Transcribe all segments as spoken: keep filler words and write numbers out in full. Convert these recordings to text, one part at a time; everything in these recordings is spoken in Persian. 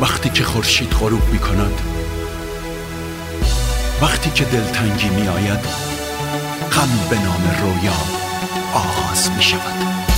وقتی که خورشید غروب می کند، وقتی که دلتنگی می آید، غم به نام رویا آغاز می شود.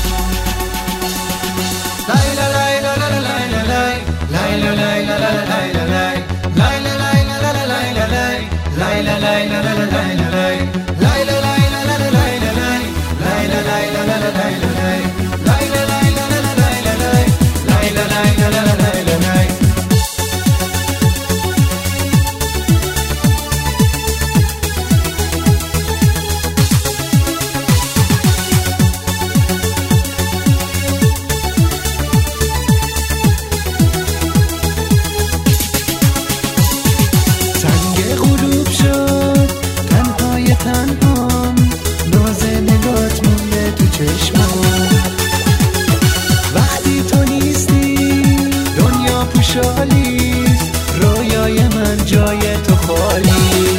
وقتی تو نیستی دنیا پوشالیست، رویای من جای تو خالی.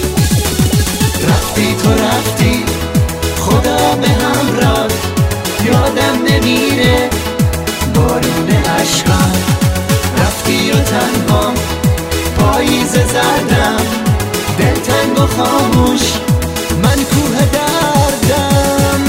رفتی تو رفتی خدا به همراه، یادم نمیره بارون عشقم. رفتی و تنها پاییز زردم، دلتنگ و خاموش من کوه دردم.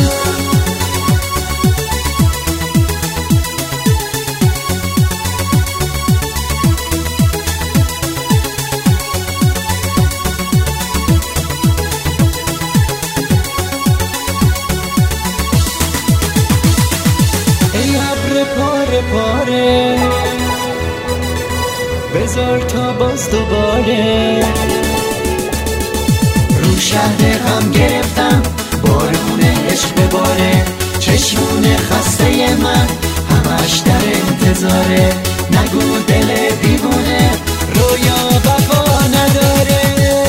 ای ابر پاره پاره بذار تا باز دوباره، رو شهر غم گرفتم بارون عشق بباره. چشمون خسته من همش در انتظاره، نگو دل دیوونه رویا وفا نداره.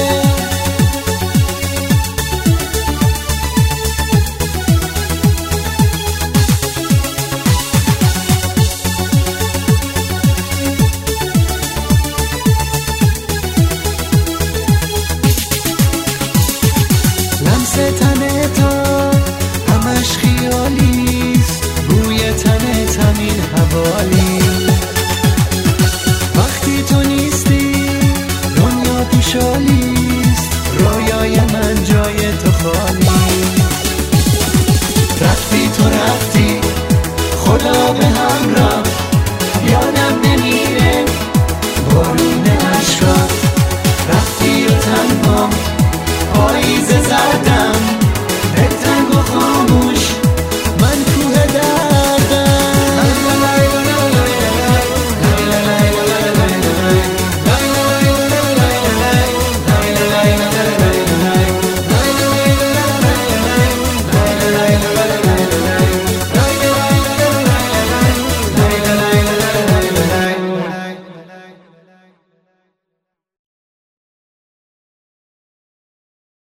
لمس تن تو همش خیالیست، بوی تنت همین حوالی. وقتی تو نیستی دنیا پوشالیست، رویای من جای تو خالی. رفتی تو رفتی خدا به